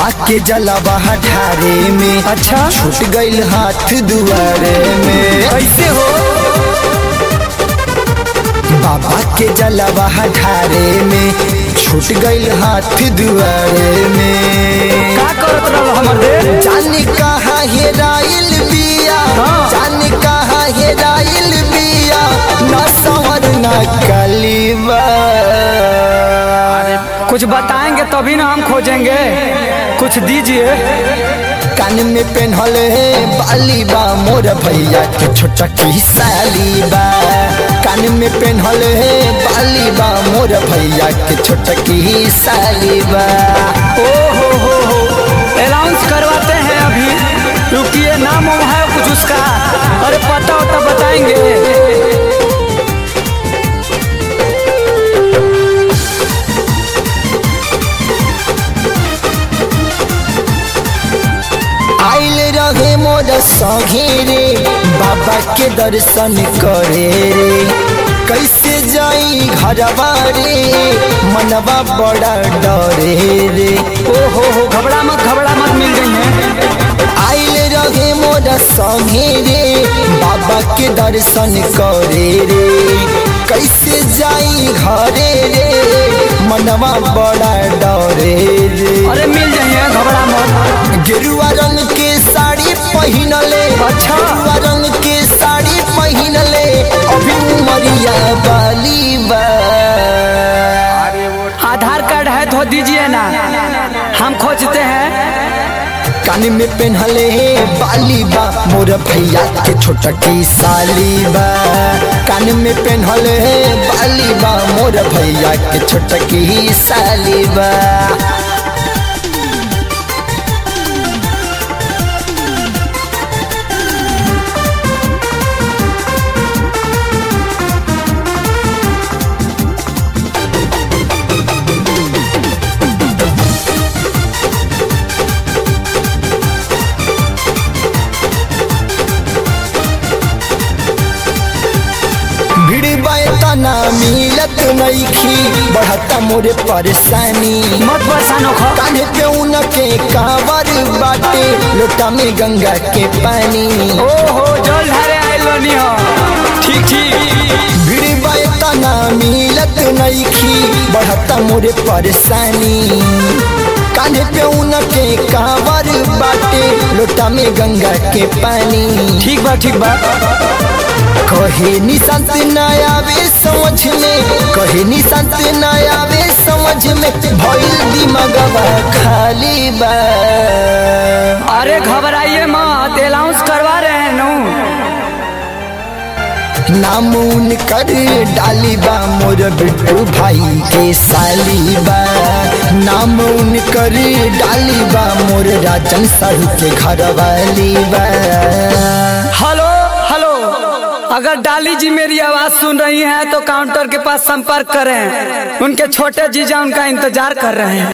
बाबा के जलवा ढारे में अच्छा छूट गईल हाथ दुआरे में। कैसे हो? बाबा के जलवा ढारे में छूट गईल हाथ दुआरे में। का करत रहल हमर दे? जाने कहाँ हेराइल बिया, हाँ। जाने कहाँ हेराइल बिया, ना संवर ना कलीबा। कुछ बताएंगे तभी ना हम खोजेंगे, कुछ दीजिए। कान में पेन्हल है बाली बा मोर भैया के छोटा की साली बा। कान में पेन्हल है बाली बा मोर भैया के छोटा की साली बा। ओ हो अनाउंस करवाते हैं अभी, रुकिए। नाम है कुछ उसका, अरे पता होता बताएंगे। आइल रहे मोर संगे रे बाबा के दर्शन करे रे। कैसे जाई घरवा रे मनवा बड़ा डरे रे। ओ हो घबरा मत मिल गई है। आइल रहे मोर संगे रे बाबा के दर्शन करे रे। कैसे जाई घरे रे मनवा बड़ा डरे रे। अरे मिल जाइए, घबरा मत। गेरुआ रंग के साड़ी पहनले, अच्छा। गेरुआ रंग के साड़ी पहनले अभी उमरिया बाली बा। आधार कार्ड है तो दीजिए ना, हम खोजते हैं। कान में पेन्हले बाली बा मोर भैया के छोटा की साली बा। कान में पेन्हले बाली बा मोर भैया के छोटा की साली बा। भीड़ तना मिलत नईखी बढ़ता मोरे परेशानी। मत परेशान हो। कान्हे पे उनके कांवर बाटे लोटा में गंगा के पानी। ओ हो जल ढारे आइल बनी हो। ठीक भीड़ तना मिलत नईखी बढ़ता मोरे परेशानी। कान्हे पे उनके कांवर बाटे लोटा में गंगा के पानी। ठीक बा। कहे निशांत न आवे समझ में, कहे निशांत न आवे समझ में भइल दिमागवा खाली बा। अरे घबराइए मत, अनाउंस करवा रहे हैं नु। नाम उनकर डाली बा मोर बिट्टू भाई के साली बा। नाम उनकर डाली बा मोर राजन साहू के घर वाली बा। हेलो, अगर डाली जी मेरी आवाज सुन रही हैं तो काउंटर के पास संपर्क करें। उनके छोटे जीजा उनका इंतजार कर रहे हैं।